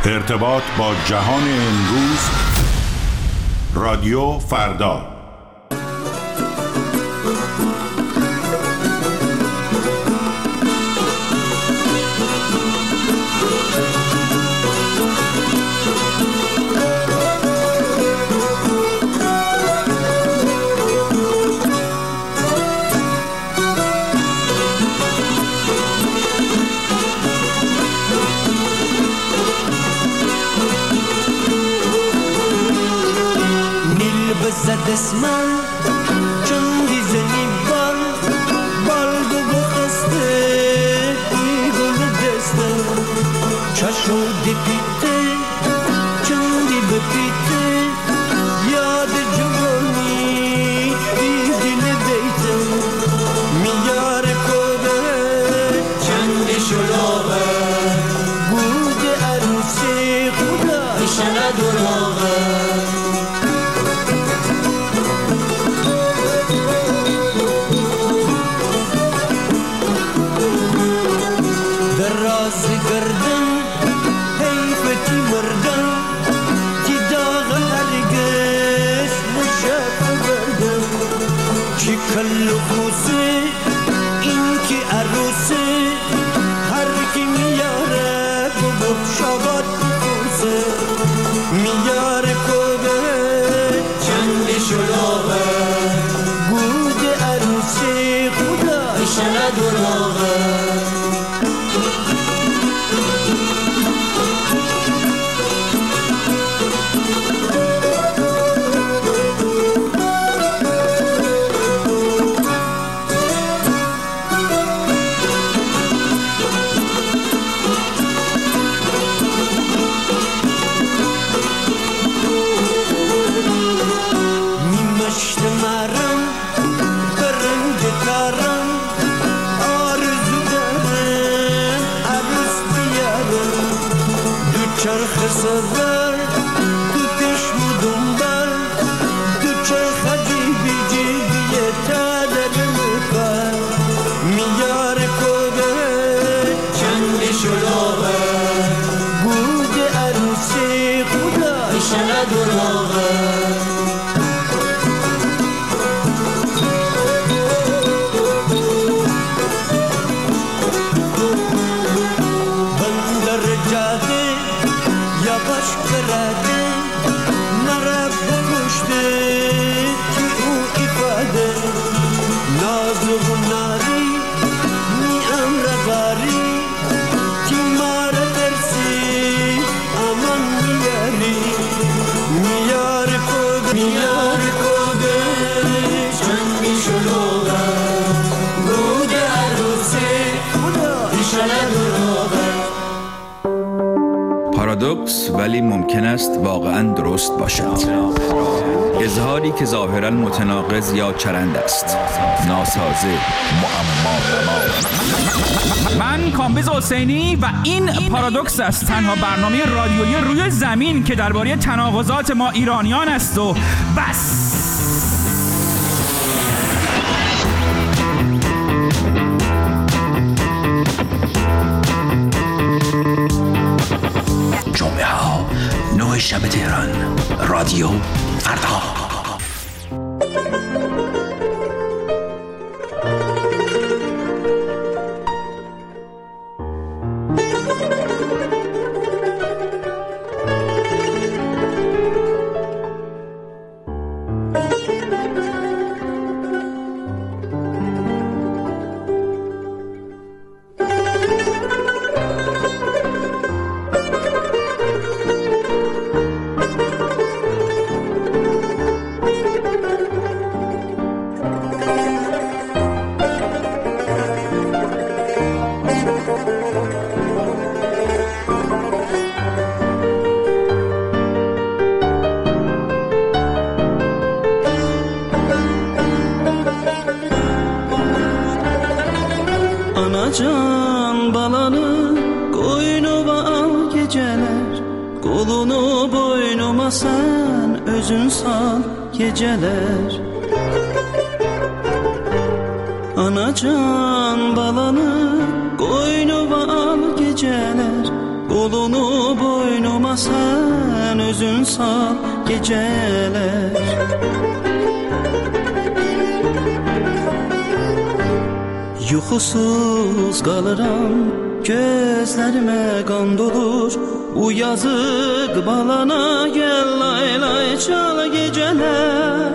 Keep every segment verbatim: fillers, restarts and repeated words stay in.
ارتباط با جهان امروز، رادیو فردا. دسمال چندی زنی بال بال دو بخسته گل دسته چشو دی پیته چندی بپیته یاد جوانی دیدن دیته میار کوده چندی شلوغه بود عروسی خدا ایشالا دروغه پارادوکس ولی ممکن است واقعاً درست باشد. اظهاری که ظاهراً متناقض یا چرند است، ناسازه، معما. من کامبیز حسینی و این پارادوکس است، تنها برنامه رادیویی روی زمین که درباره تناقضات ما ایرانیان است و بس. جمعه ها نه شب تهران، رادیو فردا. Anacan balanı koynuma al geceler, kolunu boynuma sen özün sal geceler. Anacan balanı koynuma al geceler, kolunu boynuma olmasan özün sal geceler. Yuxusuz qalıram, gözlərimə qan dolur. Bu yazıq balana gəl lay lay çal gecələr.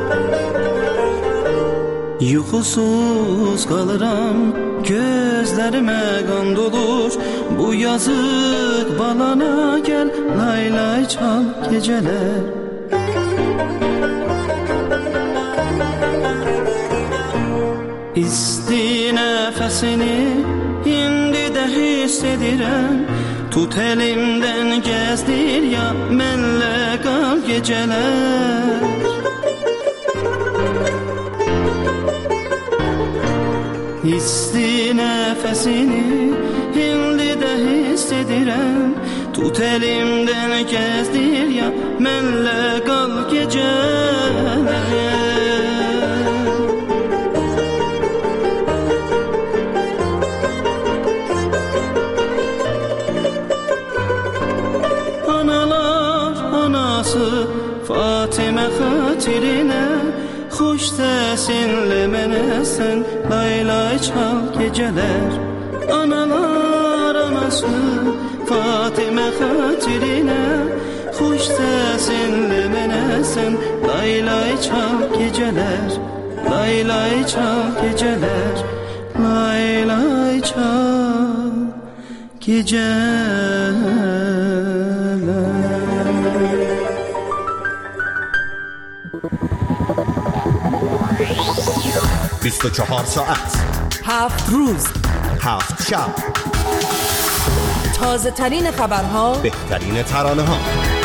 Yuxusuz qalıram, gözlərimə qan dolur. Bu yazıq balana gəl lay lay çal gecələr. İsti nəfəsini indi də hiss edirəm. Tut elimdən gəzdir ya mənlə qal gecələr. İsti nəfəsini indi də hiss edirəm. Tut elimdən gəzdir ya mənlə qal gecələr. Fatimə xatirinə xoş səsinlə mənə sən lay lay çal gecələr. Analar anası Fatimə xatirinə xoş səsinlə mənə sən lay lay çal gecələr. Lay lay çal gecələr. Lay lay çal gecələr. بیست و چهار ساعت، هفت روز، هفت شب، تازه ترین خبرها، بهترین ترانه ها.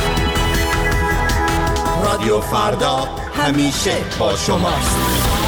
رادیو فردا همیشه با شماست.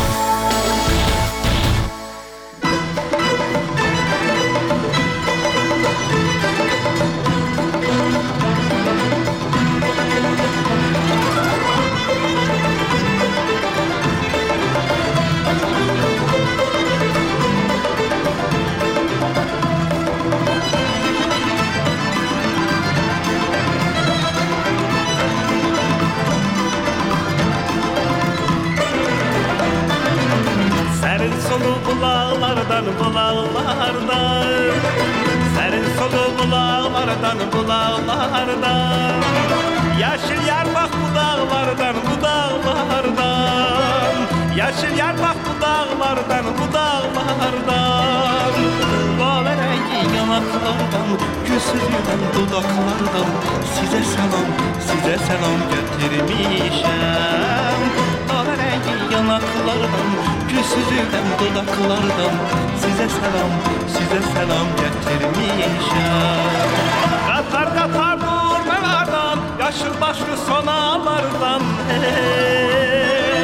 bulağlardan bulağlardan serin solu bulağlardan bulağlardan yeşil yer bak bu dağlardan bu dağlardan yeşil yer bak bu dağlardan bu dağlardan lale rengi yanaklardan güzülen dudaklardan size selam size selam getirmişim lale rengi yanaklardan güzülen dudaklardan size selam size selam getirmişim katar katar durmalardan yaşıl başlı sonalardan hey.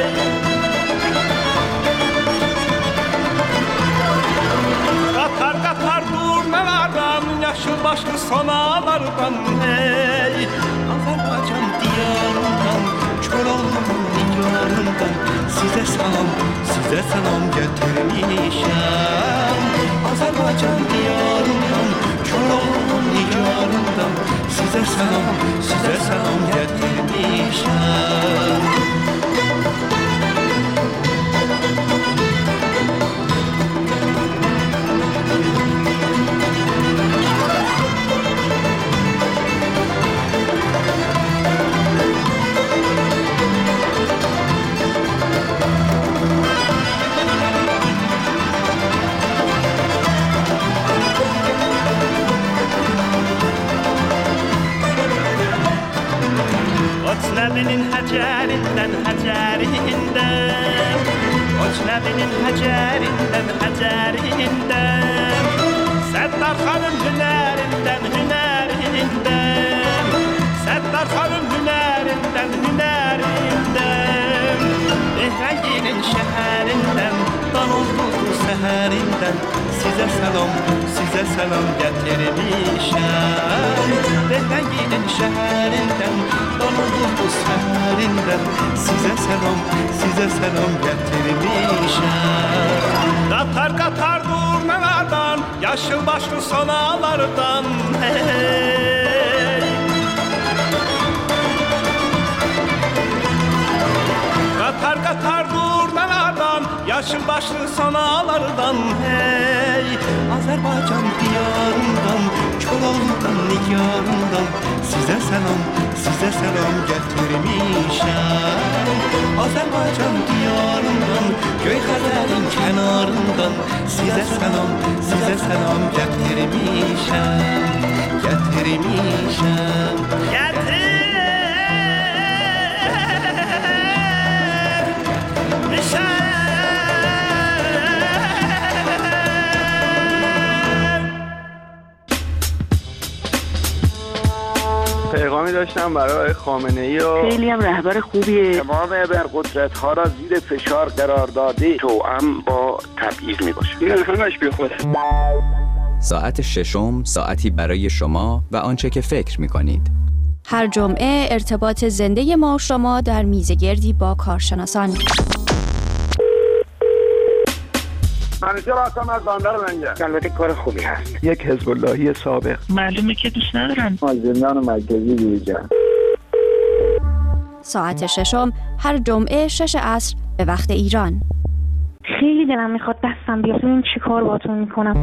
Katar katar durmalardan yaşıl başlı sonalardan hey Azerbaycan diyarından Çoralının diyarından size selam size selam getirmişim Azerbaycan diyarından Çoralının diyarından size selam size selam getirmişim Necminin həcərindən, həcərindən Qoç Nəbinin həcərindən, həcərindən Səddar xanım hünərindən, hünərindən Səddar xanım hünərindən, hünərindən Ehrənginin şəhərindən, Danozluğu səhərindən Sizə səlam, sizə səlam gətirmişəm Ehrənginin şəhərindən Danozluğu səhərindən Sizə səlam, sizə səlam gətirmişəm Qatar qatar durmalardan Yaşıl başlı sonalardan hey. başlı sanalardan hey Azerbaycan diyarından Köroğlu'dan nigarından Size selam, size selam getirmişəm Azerbaycan diyarından Göyxəzərin kənarından Size selam, size selam getirmişəm Getirmişəm Getirmişəm پیغامی داشتم برای خامنه‌ای و خیلی هم رهبر خوبیه. تمام ابرقدرت ها را زیر فشار قرار داده توأم با تبعیض میباشه. این همش بیخوده. ساعت ششم ساعتی برای شما و آنچه که فکر میکنید. هر جمعه ارتباط زنده ما و شما در میزگردی با کارشناسان. منیجر هستم از بندر لنگر. البته کار خوبی هست. یک حزب اللهی سابق. معلومه که دوست ندارن. از زندان مرکزی بیرون. ساعت ششم هر جمعه شش عصر به وقت ایران. خیلی دلم میخواد دستم بیاد ببین چی کار باهاتون میکنم.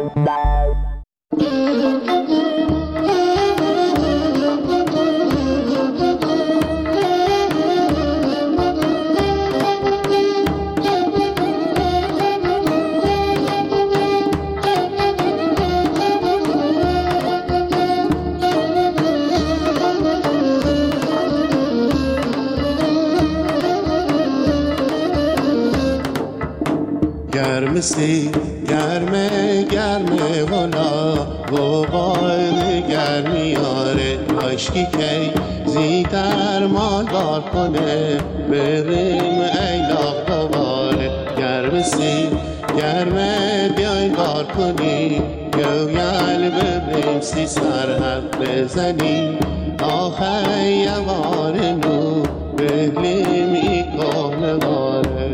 گرم سی گرمه گرمه والا و باید گرمی آره عشقی که زیدر مال بار کنه بریم ایلاق دوباره گرم سی گرمه بیای بار کنی گویل ببریم سی سرحد بزنی آخه یوار نو بهلیم ای کهنه واره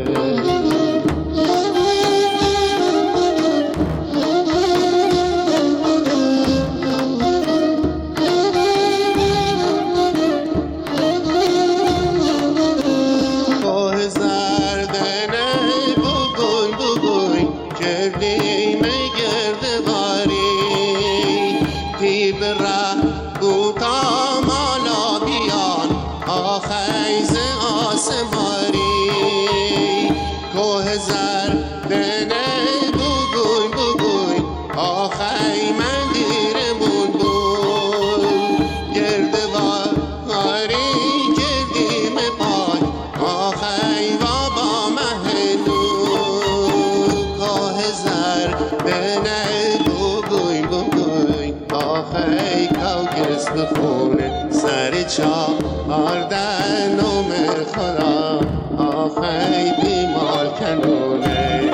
سر چهار در نوم خدا آخی بیمار کنونه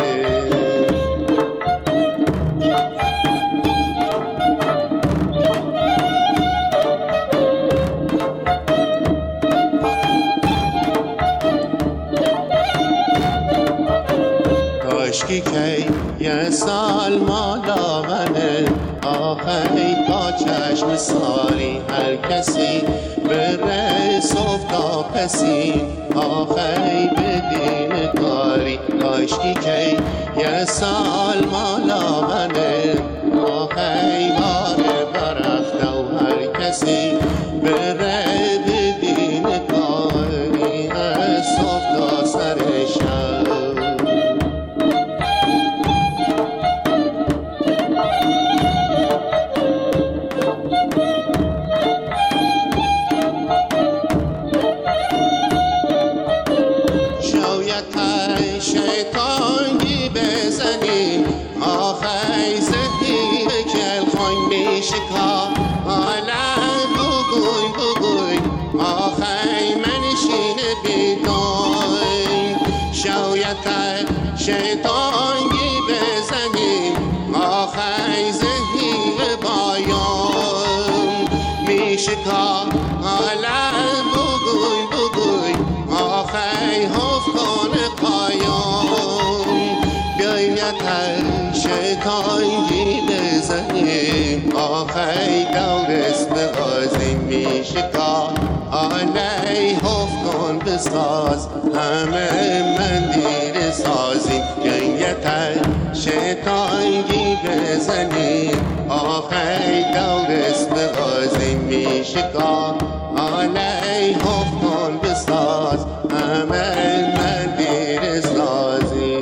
کاشکی که یه سال مالا بنه آخی با چشم ساری هر کسی بره صفتا پسی آخی بدین کاری کاشکی که یه سال مالا بنه آخی باره برخته و هر کسی بره بدین کاری از صفتا سرشن شیطانی بزنیم آخی زهیر بایان میشکا عالم بگوی بگوی آخی حف کن پایان بیایم یکر شیطانی بزنیم آخی دورست بغازیم میشکا عالی حف کن بزنیم بساز همه مندیر سازی گنگتر شیطانگی بزنی آخی دورست بغازی میشکا علی حفظان بساز همه مندیر سازی.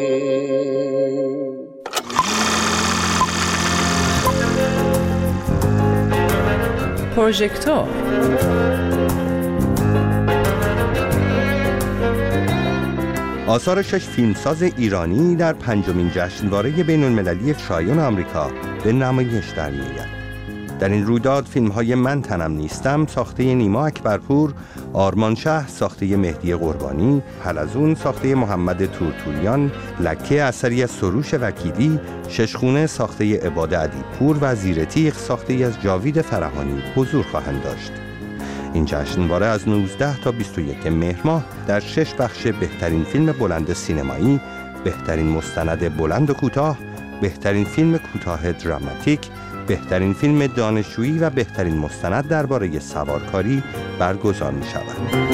پروژکتور آثار شش فیلمساز ایرانی در پنجمین جشنواره بین‌المللی شایان آمریکا به نمایش در می‌آید. در این رویداد فیلم‌های من تنم نیستم ساخته نیما اکبرپور، آرمان شه ساخته مهدی قربانی، حلزون ساخته محمد تورتوریان، لکه اثری از سروش وکیلی، ششخونه ساخته عباد ادیبپور و زیر تیغ ساخته از جاوید فرهانی حضور خواهند داشت. این جشنواره از نوزده تا بیست و یک مهر ماه در شش بخش بهترین فیلم بلند سینمایی، بهترین مستند بلند و کوتاه، بهترین فیلم کوتاه دراماتیک، بهترین فیلم دانشجویی و بهترین مستند درباره سوارکاری برگزار می شود.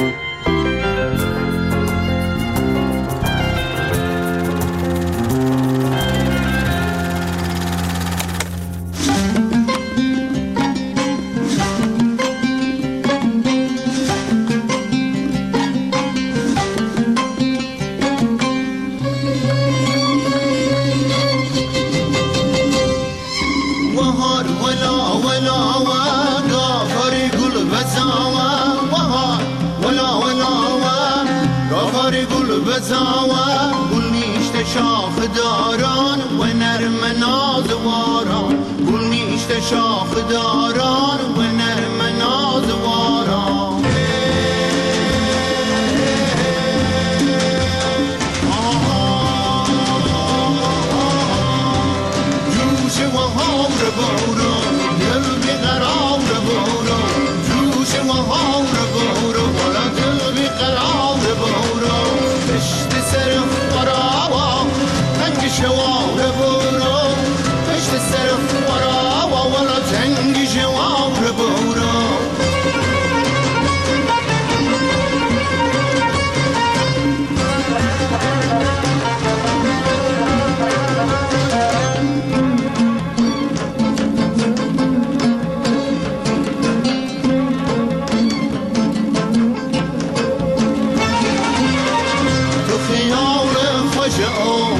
شاخ داران و نرم نازواران گل میشته شاخ داران و نرم نازواران جوش و هاور بورو دل بیقرار بورو جوش و هاور بورو ولا دل بیقرار بورو پشت سر جواب برو پشت سر فرا و ولا تنگ جواب برو تو خیال فجعه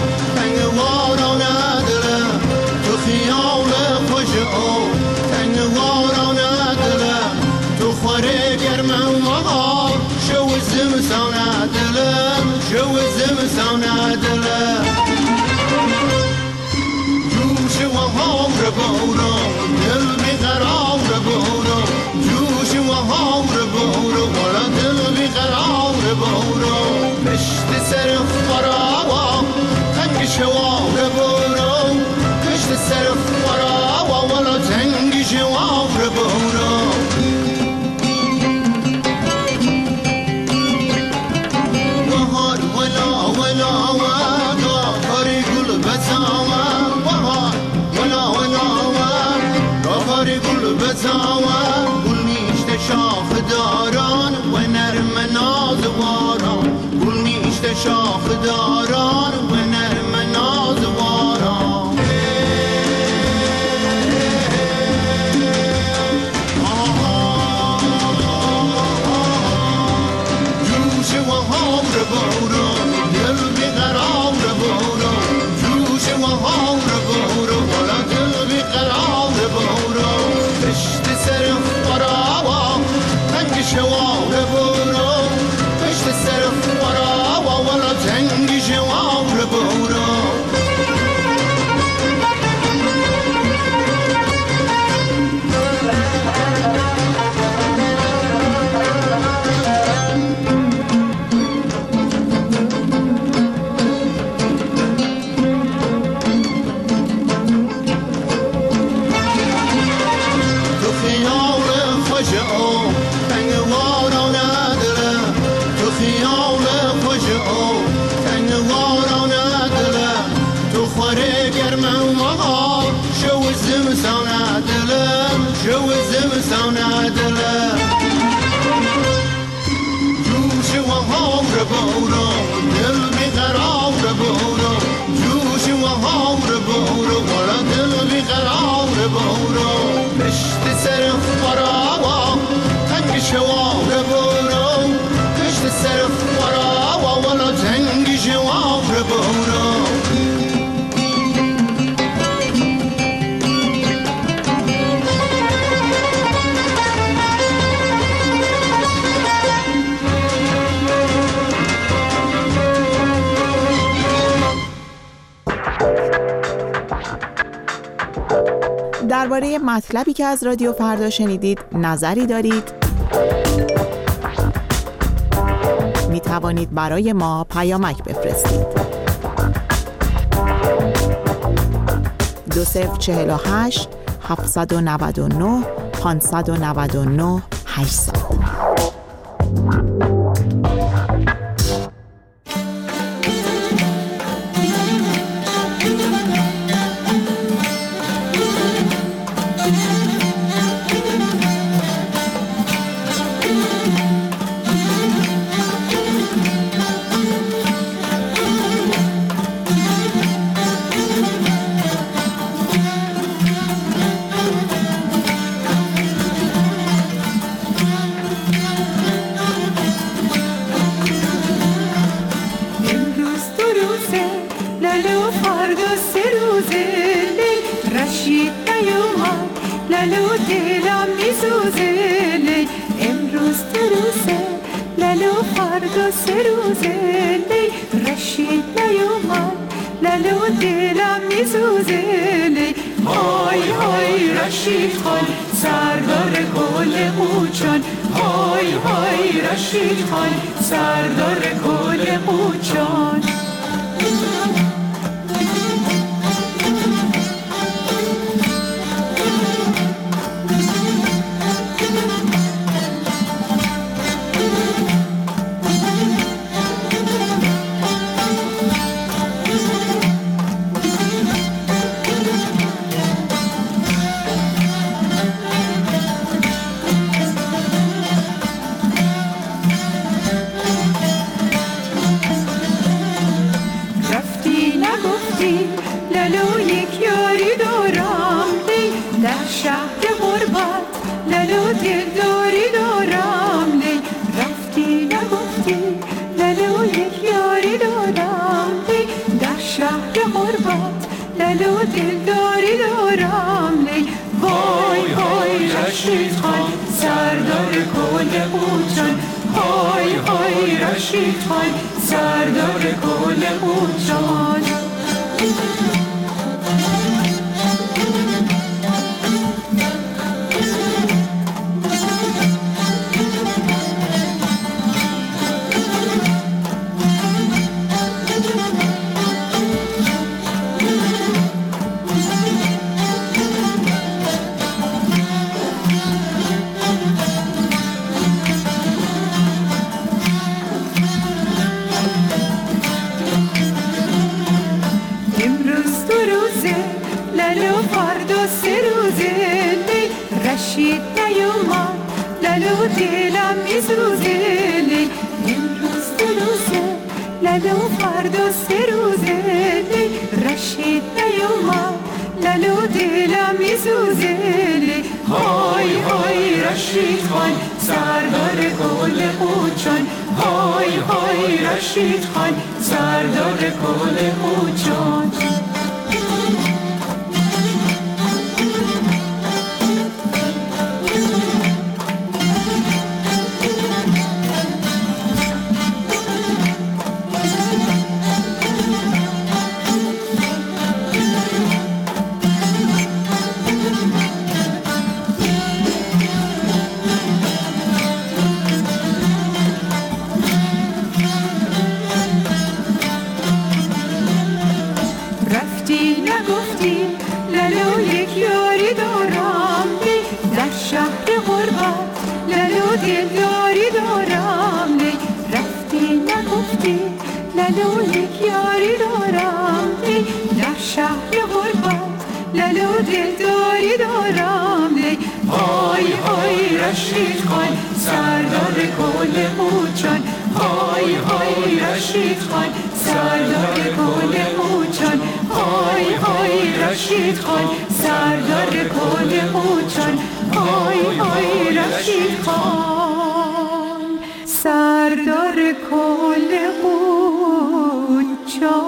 جوش و هاور بورو دل بیقرار بورو جوش و هاور بورو ولا دل بیقرار بورو پشت سر فرا تنگ شوار بورو پشت سر فرا ولا تنگ شوار بورو گل میشته شاخ داران و نرم نازواران گل میشته شاخ داران و نرم نازواران جوش و هاور بورو دل بیقرار بورو جوش و هاور بورو ولا دل بیقرار بورو پشت سر فرا تنگ شوار برو پشت سر فرا ولا تنگ شوار برو جوش و پشت سر خورا تنگ شواب برو پشت سر خورا والا تنگ شواب برو درباره مطلبی که از رادیو فردا شنیدید نظری دارید؟ می توانید برای ما پیامک بفرستید. دو صفر چهل و هشت هفتصد و نود و نه پانصد و نود و نه هشتصد. رشید خان سردار کل قوچان آی آی رشید خان سردار کل قوچا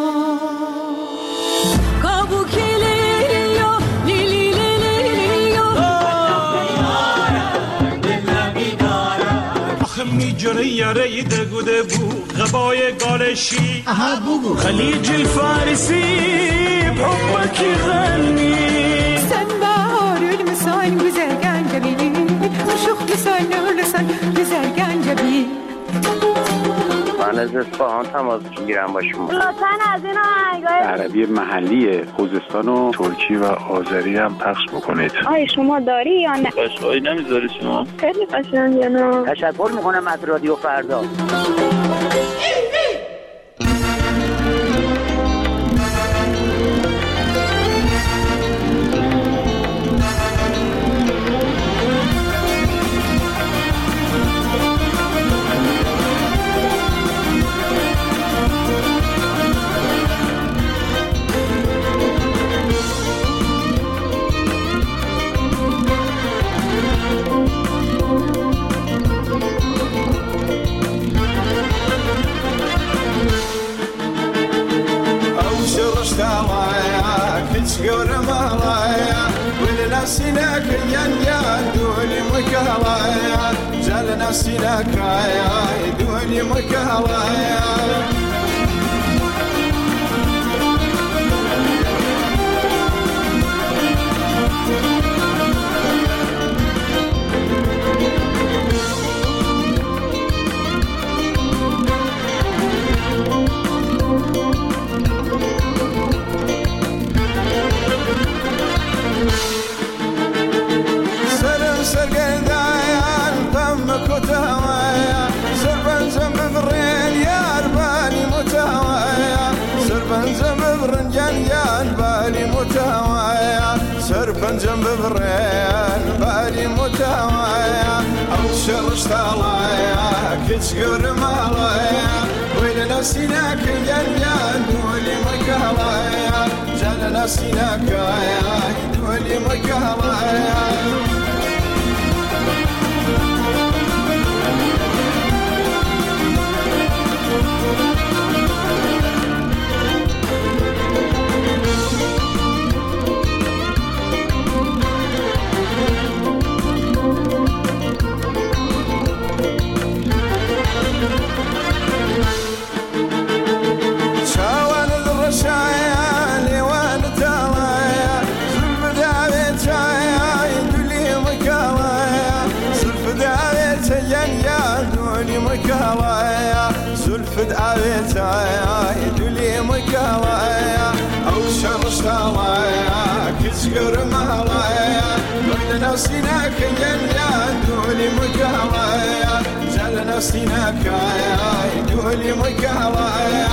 میجره یاره دگوده بو غبای گالشی خلیج الفارسی بحبك غني سنبار المسان گزرگان جبی شخ لسان لسان گزرگان جبی من از اصفهان تماس میگیرم با شما. لطفاً از این آهنگای عربی محلی خوزستان و ترکی و آذری هم پخش بکنید. آیا شما داری یا نه؟ قشقایی نمیذاری شما؟ خیلی قشنگه نه. تشکر میکنم از رادیو فردا. سيناك يا دولي مكالايا زالنا سيناك يا دولي مكالايا سربن جنب برين بالي متوايا او شرش طالايا كتشقر مالايا ويلنا سيناك يا دولي مكالايا جالنا سيناك يا دولي مكالايا زلفد عبيتايا يدولي مكالايا او شرش طالايا كتشقر مالايا ويلنا سيناك يا دولي مكالايا زالنا سيناك يا دولي مكالايا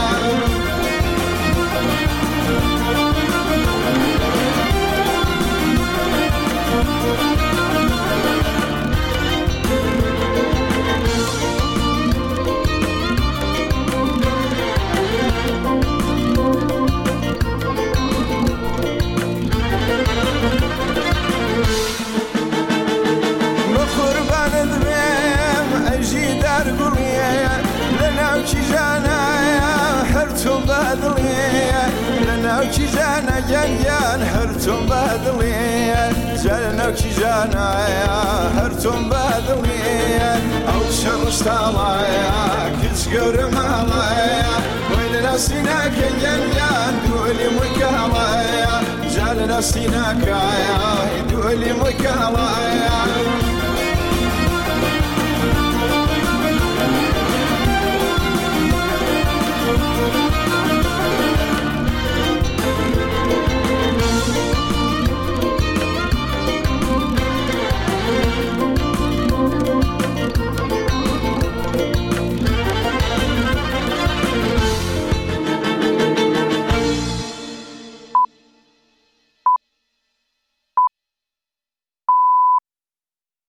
وكي جانا جنجان هرتم بدليا زلنا وكي جانا يا هرتم بدليا او شرش طالايا كتشقر مالايا ويلنا سيناك جنجان دولي مكالايا زلنا سيناك يا دولي مكالايا